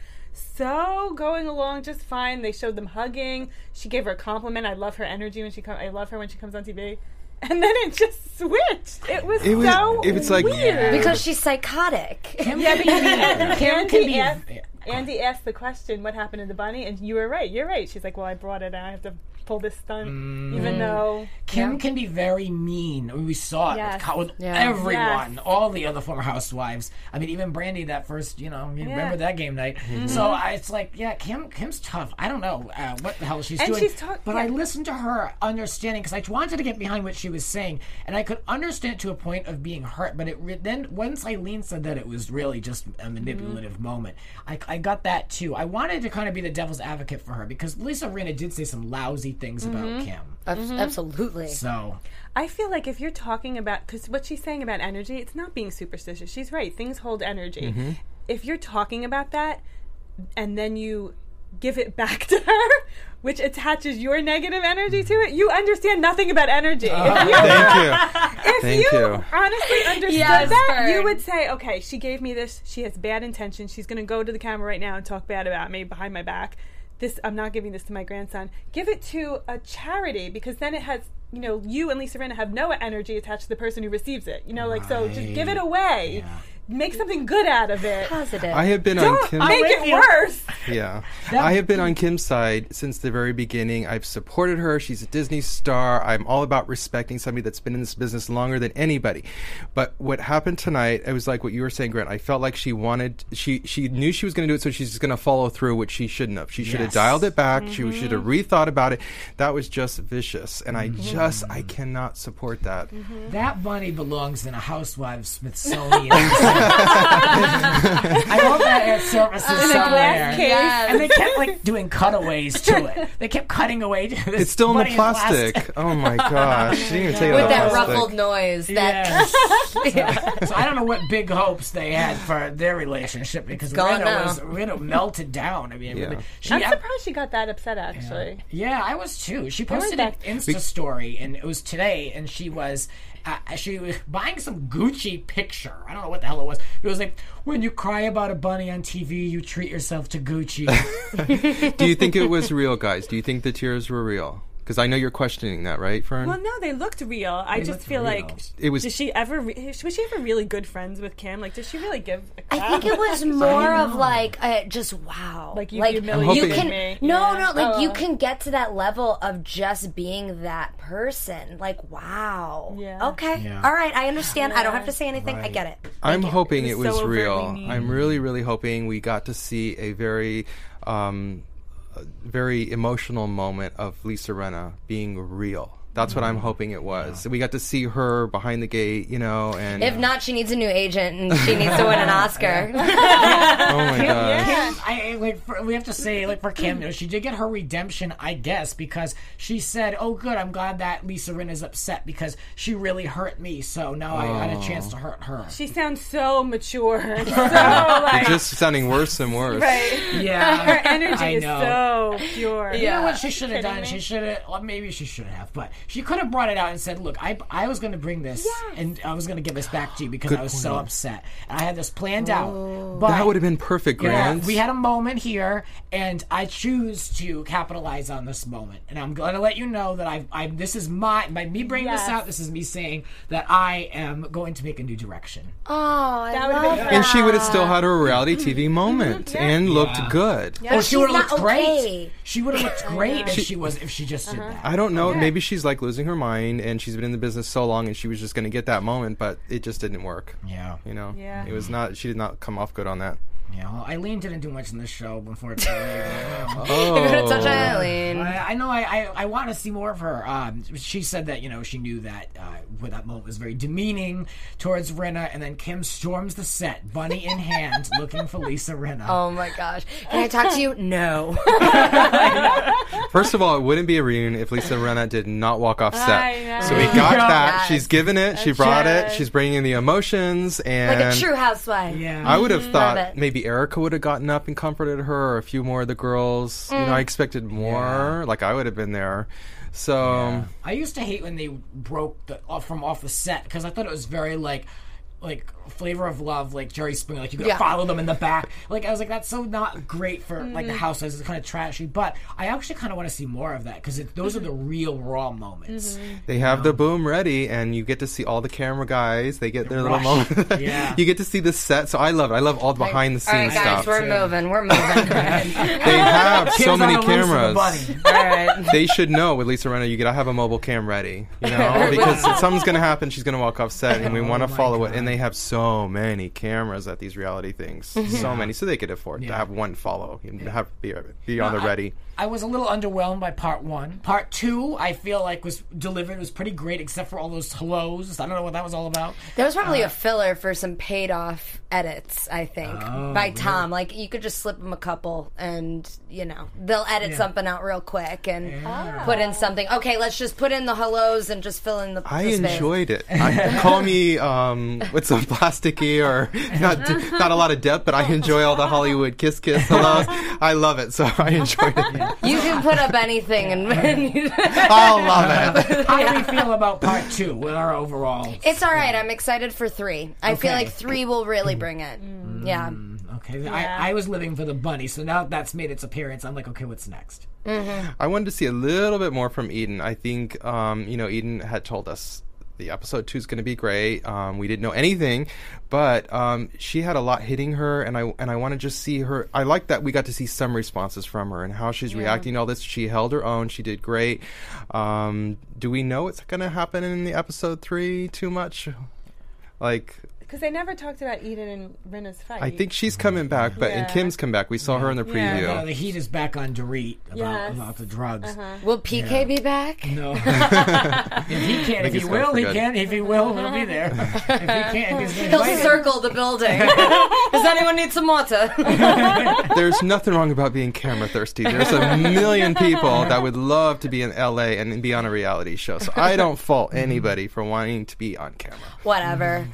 so going along just fine. They showed them hugging. She gave her a compliment. I love her energy when she comes. I love her when she comes on T V. And then it just switched. It was It was- so it was like- weird. Because she's psychotic. Kim can be, Kim can Andy be, asked, Andy asked the question, "What happened to the bunny?" And you were right. You're right. She's like, "Well, I brought it. And I have to pull this stunt, Mm. even though." Kim can be very mean. I mean, we saw it Yes. with, co- with Yeah. everyone, Yes. all the other former housewives. I mean, even Brandy, that first, you know, you remember that game night. Mm-hmm. So I, it's like, yeah, Kim. Kim's tough. I don't know uh, what the hell she's And doing. she's talk- but yeah. I listened to her understanding because I wanted to get behind what she was saying, and I could understand it to a point of being hurt. But it re- then once Eileen said that it was really just a manipulative Mm-hmm. moment, I, I got that too. I wanted to kind of be the devil's advocate for her because Lisa Rinna did say some lousy things Mm-hmm. about Kim. Abs- Absolutely. So I feel like if you're talking about, because what she's saying about energy, it's not being superstitious. She's right. Things hold energy. Mm-hmm. If you're talking about that, and then you give it back to her, which attaches your negative energy to it, you understand nothing about energy. if you, Thank you. if Thank you, you. honestly understood Yes, that, Fern. you would say, okay, she gave me this. She has bad intentions. She's going to go to the camera right now and talk bad about me behind my back. This, I'm not giving this to my grandson. Give it to a charity, because then it has, you know, you and Lisa Rinna have no energy attached to the person who receives it. You know, like, so just give it away. Yeah. Make something good out of it. Positive. I have been on Don't Kim's make with it you. worse. Yeah. I have been on Kim's side since the very beginning. I've supported her. She's a Disney star. I'm all about respecting somebody that's been in this business longer than anybody. But what happened tonight, it was like what you were saying, Grant. I felt like she wanted, she she knew she was going to do it, so she's just going to follow through, which she shouldn't have. She should have Yes. dialed it back. She should have rethought about it. That was just vicious. And I just, I cannot support that. that bunny belongs in a housewives Smithsonian. I hope that it surfaces In a somewhere. glass case. Yes. And they kept like doing cutaways to it. They kept cutting away. To this It's still in the bunny plastic. Oh my gosh. She didn't even take it out With of that the plastic. ruffled noise. That Yes. So I don't know what big hopes they had for their relationship because gone Rinna now. was Rinna melted down. I mean, Yeah. she, I'm surprised she got that upset, actually. Yeah, I was too. She weren't posted an that- Insta story, and it was today, and she was uh, she was buying some Gucci picture. I don't know what the hell it was. It was like, when you cry about a bunny on T V, you treat yourself to Gucci. Do you think it was real, guys? Do you think the tears were real? Because I know you're questioning that, right, Fern? Well, no, they looked real. I They just looked feel real. like It was- Did she ever? Re- was she ever really good friends with Kim? Like, did she really give? A crap? I think it was more of like uh, just wow, Like, you like humiliated you can me. no Yeah. no like Oh. you can get to that level of just being that person. Like wow, Yeah. okay, Yeah. all right, I understand. I don't Yeah. have to say anything. I Right. get it. I'm you. hoping It it was was so real. overtly mean. I'm really, really hoping we got to see a very, um, a very emotional moment of Lisa Rinna being real. That's what I'm hoping it was. We got to see her behind the gate, you know, and If not, she needs a new agent and she needs to win an Oscar. oh my gosh. Kim, I I- like for, we have to say like for Kim, you know, she did get her redemption, I guess, because she said, "Oh, good, I'm glad that Lisa Rinna is upset because she really hurt me, so now I got a chance to hurt her." She sounds so mature. And so like, Just sounding worse and worse. right. Yeah, Her energy I is know. so pure. You know what she should have Kidding done? me? She should have, well, maybe she should have, but she could have brought it out and said, "Look, I, I was going to bring this, and I was going to give this back to you because Good I was point. so upset, and I had this planned out." But That would have been perfect, you know, Grant. we had a moment here, and I choose to capitalize on this moment, and I'm going to let you know that I, I, this is my, by me bringing this Yes. out. This is me saying that I am going to make a new direction. Oh, I That would've love been that. and she would have still had her reality T V moment and looked Yeah. good. Or she she's would have not looked great. okay. She would have looked great if she was if she just did that. I don't know. Maybe she's like losing her mind, and she's been in the business so long, and she was just going to get that moment, but it just didn't work. Yeah. You know, Yeah. it was not. She did not come off good on that. Yeah, well, Eileen didn't do much in this show, unfortunately. Oh, Such a Eileen. I, I know. I, I, I want to see more of her. Um, she said that you know she knew that uh, when that moment was very demeaning towards Rinna, and then Kim storms the set, bunny in hand, looking for Lisa Rinna. Oh my gosh. Can I talk to you? No. First of all, it wouldn't be a reunion if Lisa Rinna did not walk off set. I know. So we got Yeah. that. Yes. She's given it. She brought it. right. She's bringing the emotions, and Like a true housewife. Yeah. I would have thought it. maybe Erica would have gotten up and comforted her, or a few more of the girls. You know, I expected more. Like I would have been there. So I used to hate when they broke the, off from off the set because I thought it was very like. Like Flavor of Love, like Jerry Springer, like you gotta Yeah. follow them in the back. Like I was like, that's so not great for like the housewives. It's kind of trashy, but I actually kind of want to see more of that because those are the real raw moments. they have the boom ready, and you get to see all the camera guys. They get their little rush. moment. Yeah. You get to see the set. So I love it. I love all the behind the All right, scenes guys, stuff. we're too. moving. We're moving. They have so Kim's many on the loose with the cameras. bunny. All right. They should know with Lisa Rinna, you gotta have a mobile cam ready, you know, because something's gonna happen. She's gonna walk off set, and we want to my follow it. God. And they have so many cameras at these reality things, so many, so they could afford to Yeah. have one follow and have be, be on the I- ready. I was a little underwhelmed by part one. Part two, I feel like was delivered was pretty great, except for all those hellos. I don't know what that was all about. That was probably a filler for some paid off edits, I think, by Tom. Like, you could just slip them a couple and, you know, they'll edit something out real quick and put in something. Okay, let's just put in the hellos and just fill in the I the space. enjoyed it. I, call me um, with some plasticky or not not a lot of depth, but I enjoy all the Hollywood kiss kiss hellos. I love it, so I enjoyed it. You can put up anything and I'll love it. How do we feel about part two with our overall? it's all right. I'm excited for three. I feel Okay. like three will really bring it. Yeah. Okay, I, I was living for the bunny, so now that's made its appearance. I'm like, okay, what's next? I wanted to see a little bit more from Eden. I think, um, you know, Eden had told us the episode two is going to be great. Um, we didn't know anything, but um, she had a lot hitting her, and I and I want to just see her. I like that we got to see some responses from her and how she's reacting to all this. She held her own. She did great. Um, do we know what's going to happen in the episode three too much? Like, Because they never talked about Eden and Rinna's fight. I think she's coming back, but and Yeah. Kim's come back. We saw her in the Yeah. preview. Uh, the heat is back on Dorit about, Yes. about the drugs. Will P K be back? No, if he can, if he's he gone will, for he good. can. If he will, he'll be there. If he can't, he's He'll waiting. circle the building. Does anyone need some water? There's nothing wrong about being camera thirsty. There's a million people that would love to be in L A and be on a reality show. So I don't fault anybody for wanting to be on camera. Whatever.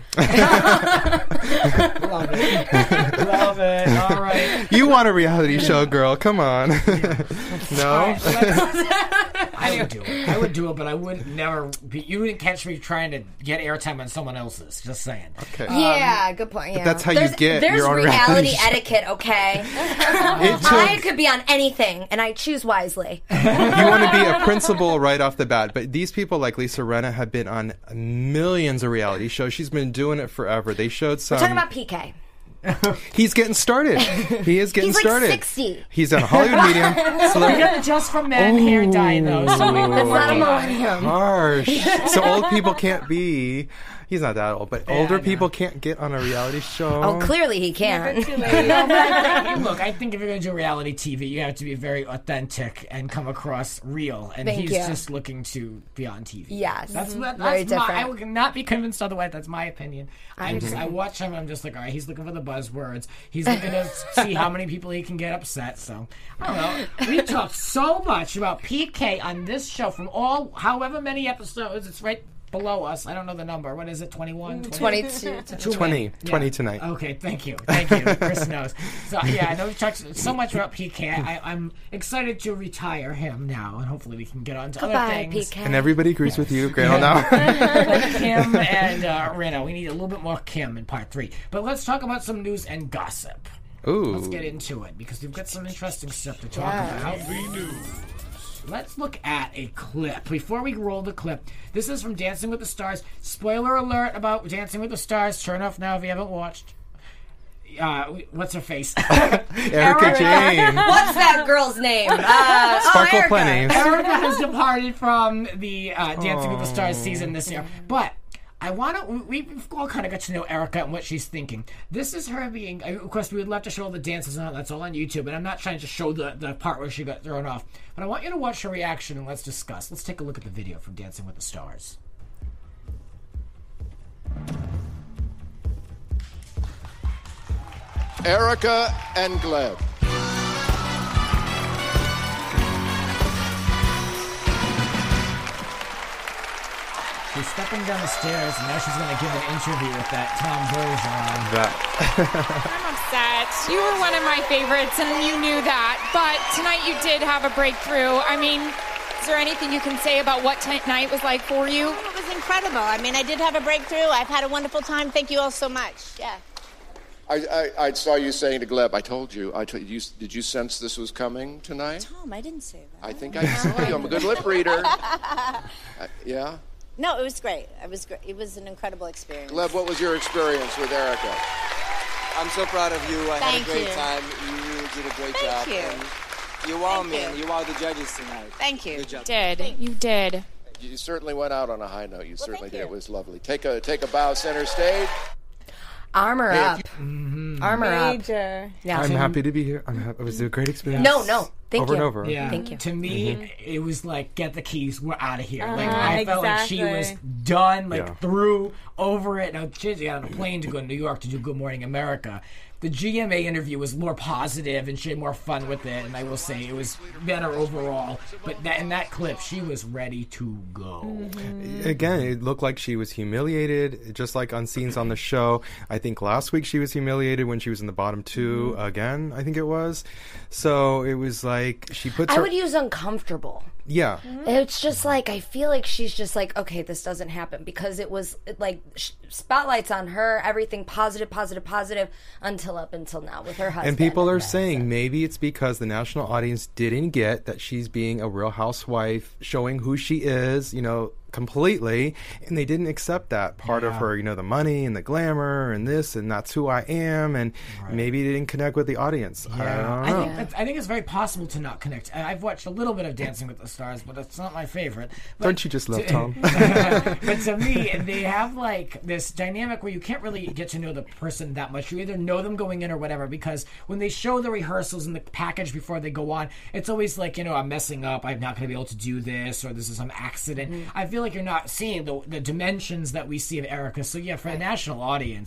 Love it. Love it. All right. You want a reality show, girl? Come on. No. I I would do it. I would do it, but I would never be. You wouldn't catch me trying to get airtime on someone else's. Just saying. Okay. Yeah, good point. Yeah. that's how there's, you get There's your own reality reality show. etiquette, okay? It took- I could be on anything, and I choose wisely. You want to be a principal right off the bat, but these people like Lisa Rinna have been on millions of reality shows. She's been doing it forever. They showed some. We're talking about P K. He's getting started. He is getting He's like started. sixty. He's on Hollywood Medium. We Celebrity. got the Just for Men hair dye though, so we were That's not a working on it. millennium. Harsh. So old people can't be. He's not that old, but Yeah, older I know. people can't get on a reality show. Oh, clearly he can. Too late. Look, I think if you're going to do reality T V, you have to be very authentic and come across real. And Thank he's you. just looking to be on T V. Yes. That's, Mhm. what, Very that's my, I different. would not be convinced otherwise. That's my opinion. I, I just, agree. I watch him. I'm just like, all right, he's looking for the buzzwords. He's looking to see how many people he can get upset. So I don't know. We talked so much about P K on this show from all however many episodes. It's right below us. I don't know the number. What is it? twenty-one? twenty-two. Two twenty. men. twenty tonight. Okay, thank you. Thank you. Chris knows. So, yeah, I know we've talked so much about P K. I, I'm excited to retire him now, and hopefully we can get on to other Goodbye, things. P K. And everybody agrees with you. Great on that. Like Kim and uh, Rinna. We need a little bit more Kim in part three. But let's talk about some news and gossip. Ooh. Let's get into it, because we've got some interesting stuff to talk Yeah. about. Let's look at a clip. Before we roll the clip, this is from Dancing with the Stars. Spoiler alert about Dancing with the Stars. Turn off now if you haven't watched. Uh, what's her face? Erica Jane. What's that girl's name? Uh, Sparkle oh, Erica. Plenty. Erica has departed from the uh, Dancing with the Stars season this year. But I want to, we- we've all kind of got to know Erica and what she's thinking. This is her being, of course, we would love to show all the dances and all that's all on YouTube, and I'm not trying to show the, the part where she got thrown off. But I want you to watch her reaction and let's discuss. Let's take a look at the video from Dancing with the Stars. Erica and Gleb. She's stepping down the stairs, and now she's going to give an interview with that Tom Bergeron. That. I'm upset. You were one of my favorites, and you knew that. But tonight you did have a breakthrough. I mean, is there anything you can say about what tonight was like for you? It was incredible. I mean, I did have a breakthrough. I've had a wonderful time. Thank you all so much. Yeah. I, I, I saw you saying to Gleb, I told you, I told you, did you sense this was coming tonight? Tom, I didn't say that. I think I saw you. I'm a good lip reader. Uh, yeah? No, it was great. It was great. It was an incredible experience. Gleb, what was your experience with Erica? I'm so proud of you. I Thank had a great you. time. You really did a great Thank job. you. And you wowed me. you. And you wowed the judges tonight. Thank you. Good job. Did. You did. You certainly went out on a high note. You certainly thank did. you. It was lovely. Take a take a bow center stage. Armor Hey, if up. Armor up. Major. Yeah. I'm happy to be here. I'm happy. It was a great experience. No, no. Thank over you. and over. Yeah. Thank you. To me, it was like, get the keys, we're out of here. like Uh-huh, I felt like she was exactly. done, like Yeah. through, over it. Now, she got on a plane to go to New York to do Good Morning America. The G M A interview was more positive and she had more fun with it, and I will say it was better overall. But that, in that clip, she was ready to go. Mm-hmm. Again, it looked like she was humiliated, just like on scenes on the show. I think last week she was humiliated when she was in the bottom two again, I think it was. So it was like she puts I her... would use uncomfortable. Yeah. It's just like, I feel like she's just like, okay, this doesn't happen, because it was like sh- spotlights on her, everything positive, positive, positive, until up until now with her husband. And people are that, saying so. maybe it's because the national audience didn't get that she's being a real housewife, showing who she is, you know, completely, and they didn't accept that part of Yeah. her, you know, the money and the glamour and this, and that's who I am, and maybe they didn't connect with the audience. I Yeah, don't I know. think that's, I think it's very possible to not connect. I- I've watched a little bit of Dancing with the Stars, but it's not my favorite. But Don't you just love to- Tom? But to me, they have like this dynamic where you can't really get to know the person that much. You either know them going in or whatever, because when they show the rehearsals and the package before they go on, it's always like, you know, I'm messing up, I'm not going to be able to do this, or this is some accident. I feel like you're not seeing the, the dimensions that we see of Erica. So yeah, for a national audience,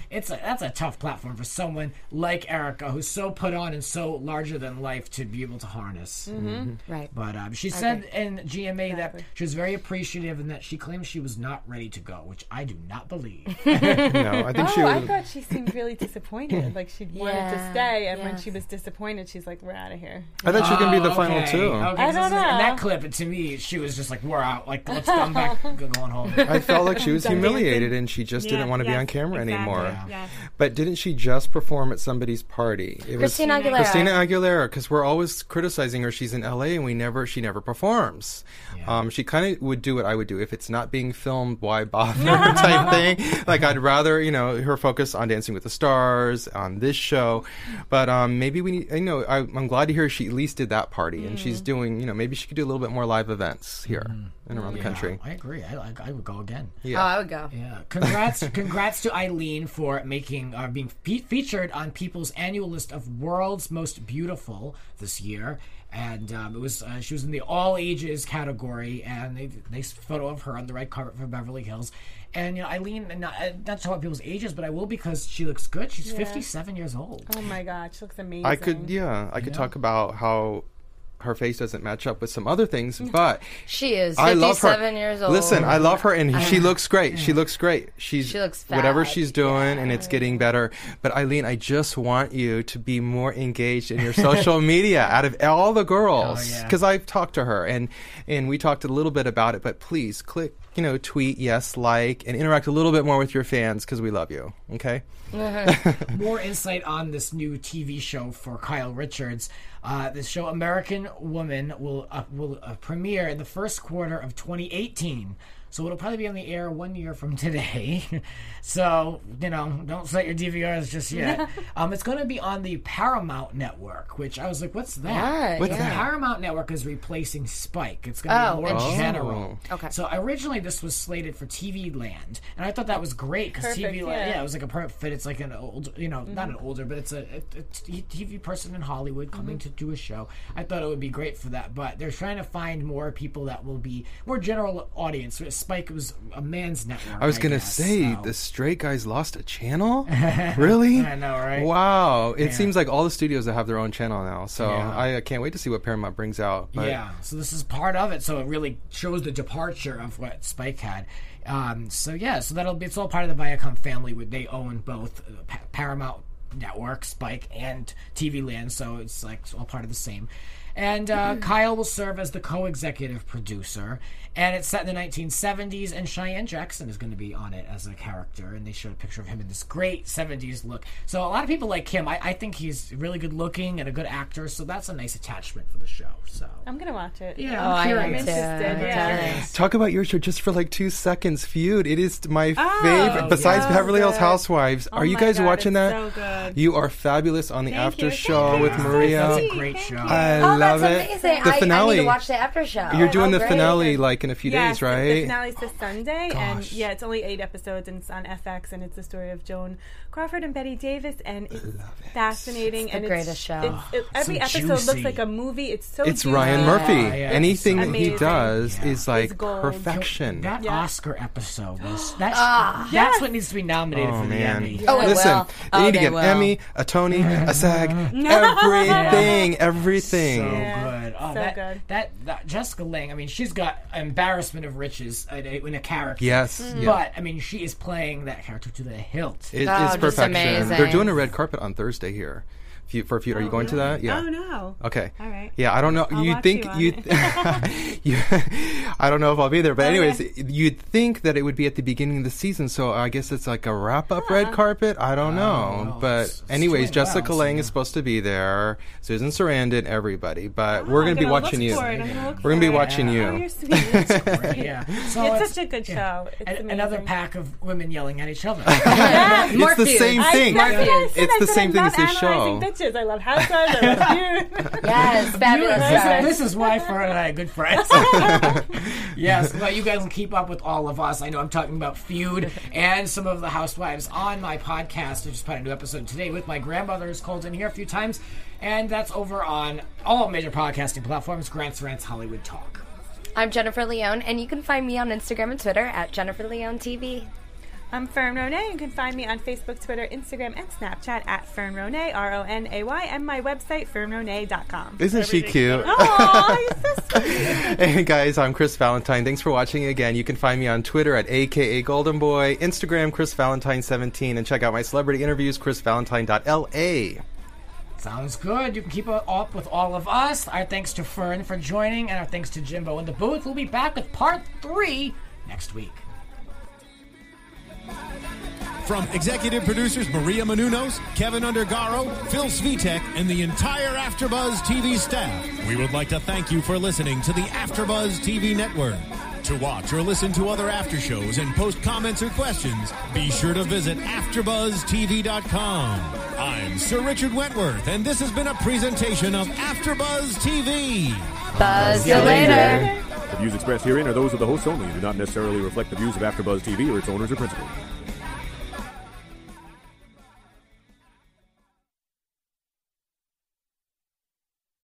it's a, that's a tough platform for someone like Erica, who's so put on and so larger than life to be able to harness. Mm-hmm. Right. But um, she said in G M A that she was very appreciative and that she claims she was not ready to go, which I do not believe. No, I think oh, she. I thought she seemed really disappointed. Like she wanted to Yeah, stay, and yeah. when she was disappointed, she's like, "We're out of here." I thought she was gonna be the Oh, final okay. two. Okay, I so don't this is- In know. that clip, to me, she was just like, "We're out. Like, let's come back, go- going home." I felt like she was Done humiliated dancing. and she just Yeah, didn't want to be yes, on camera exactly. anymore. Yeah. Yes. But didn't she just perform at somebody's party? It Christina was Aguilera. Christina Aguilera, because we're always criticizing her. She's in L A and we never, she never performs. Yeah. Um, she kind of would do what I would do if it's not being filmed. Why bother? Type thing. Like I'd rather, you know, her focus on Dancing with the Stars on this show. But um, maybe we need. You know, I, I'm glad to hear she at least did that party, and she's doing. You know, maybe she could do a little bit more live events here and around the Yeah, country. I agree. I, I, I would go again. Yeah. Oh, I would go. Yeah, congrats, congrats to Eileen for making uh, being fe- featured on People's annual list of world's most beautiful this year, and um, it was uh, she was in the all ages category, and they nice photo of her on the red carpet for Beverly Hills, and you know Eileen, not, uh, not to talk about people's ages, but I will because she looks good. She's Yeah. fifty-seven years old. Oh my God, she looks amazing. I could, yeah, I could Yeah. talk about how her face doesn't match up with some other things, but She is I love her. fifty-seven years old. Listen, I love her, and she looks great. She looks great. She's She looks whatever fab, she's doing, and it's getting better. But Eileen, I just want you to be more engaged in your social media. Out of all the girls, Oh, yeah. because I've talked to her, and and we talked a little bit about it. But please click, you know, tweet, yes, like, and interact a little bit more with your fans because we love you. Okay. More insight on this new T V show for Kyle Richards. Uh, the show American Woman will uh, will uh, premiere in the first quarter of twenty eighteen. So it'll probably be on the air one year from today. So, you know, don't set your D V Rs just yet. um, it's going to be on the Paramount Network, which I was like, what's that? What? What's Yeah. that? Paramount Network is replacing Spike. It's going to Oh, be more interesting. general. Okay. So originally this was slated for T V Land, and I thought that was great because T V Perfect, Land, yeah. yeah, it was like a perfect fit. It's like an old, you know, not an older, but it's a, a, a t- T V person in Hollywood coming to do a show. I thought it would be great for that, but they're trying to find more people that will be more general audience. Spike was a man's network. I was gonna guess, say so. the Straight Guys lost a channel. Really? I know, right? Wow! It Yeah. seems like all the studios that have their own channel now. So Yeah. I, I can't wait to see what Paramount brings out. But Yeah, so this is part of it. So it really shows the departure of what Spike had. Um, so yeah, so that'll be it's all part of the Viacom family. Where they own both uh, Pa- Paramount Network, Spike, and T V Land. So it's like it's all part of the same. And uh, Kyle will serve as the co-executive producer. And it's set in the nineteen seventies, and Cheyenne Jackson is going to be on it as a character. And they showed a picture of him in this great seventies look. So a lot of people like him. I, I think he's really good looking and a good actor. So that's a nice attachment for the show. So I'm gonna watch it. yeah, Oh, I'm I am curious. too. interested, yeah. Totally. talk about your show just for like two seconds. Feud. It is my Oh, favorite. Besides so Beverly Hills good. Housewives, Oh are you my guys God, watching it's that? so good. You are fabulous on the Thank after you. show Thank with you. Maria. That's a Sweet. great Thank show. you. I Oh, love that's it. amazing. The I, finale. I need to watch the after show. You're doing Oh, the great. finale like in a few Yes, days, right? The finale's this Sunday, Gosh. and yeah, it's only eight episodes, and it's on F X, and it's the story of Joan Crawford and Betty Davis, and it's fascinating. It's the and greatest it's, show. It's, it, every So episode juicy. looks like a movie. It's so. It's juicy. Ryan Murphy. Yeah, yeah, Anything it's that he amazing. does Yeah. is like gold. perfection. That Yeah. Oscar episode was that. Ah. that's Yes. what needs to be nominated Oh for the man! Emmy. Oh, it Listen, will. they Oh, need to they get will. an Emmy, a Tony, a SAG, everything, everything. So Yeah. good. Oh, So that, good. That, that Jessica Lange. I mean, she's got embarrassment of riches in a, in a character. Yes, Mm. yeah. But I mean, she is playing that character to the hilt. It, Oh, it's just perfection. amazing. They're doing a red carpet on Thursday here. Feud- For a feud, are you going to that? Yeah. Oh no. Okay. All right. Yeah, I don't know. I'll You watch think you on you? you I don't know if I'll be there, but Okay. anyways, you'd think that it would be at the beginning of the season. So I guess it's like a wrap-up red carpet. I don't know, well, but it's- it's anyways, doing Jessica well, Lange so- is supposed to be there. Susan Sarandon, everybody. But we're Oh, gonna I'm be gonna watching look you. for it. I'm gonna look We're gonna be for it. watching Oh, you. you're sweet. Yeah. So It's such a good yeah. show. It's And another amazing. pack of women yelling at each other. Yes. More It's the feud. same I- thing. that's what I said. It's I the said same I thing love as this show. analyzing bitches. I love Housewives. I love you. Yes, fabulous This, show. this is why Fern and I are good friends. Yes, well, you guys can keep up with all of us. I know I'm talking about Feud and some of the Housewives on my podcast. I just put a new episode today with my grandmother, who's called in here a few times, and that's over on all major podcasting platforms. Grant's Rants Hollywood Talk. I'm Jennifer Leone, and you can find me on Instagram and Twitter at Jennifer Leone T V. I'm Fern Ronay. You can find me on Facebook, Twitter, Instagram, and Snapchat at Fern Ronay, R O N A Y, and my website, fern ronay dot com. Isn't she cute? Aw, you're so sweet. Hey guys, I'm Chris Valentine. Thanks for watching again. You can find me on Twitter at A K A Golden Boy, Instagram Chris Valentine seventeen, and check out my celebrity interviews, chris valentine dot L A. Sounds good. You can keep up with all of us. Our thanks to Fern for joining, and our thanks to Jimbo in the booth. We'll be back with part three next week. From executive producers Maria Menounos, Kevin Undergaro, Phil Svitek, and the entire AfterBuzz T V staff, we would like to thank you for listening to the AfterBuzz T V network. To watch or listen to other after shows and post comments or questions, be sure to visit after buzz T V dot com. I'm Sir Richard Wentworth, and this has been a presentation of AfterBuzz T V. Buzz you later. The views expressed herein are those of the hosts only and do not necessarily reflect the views of AfterBuzz T V or its owners or principals.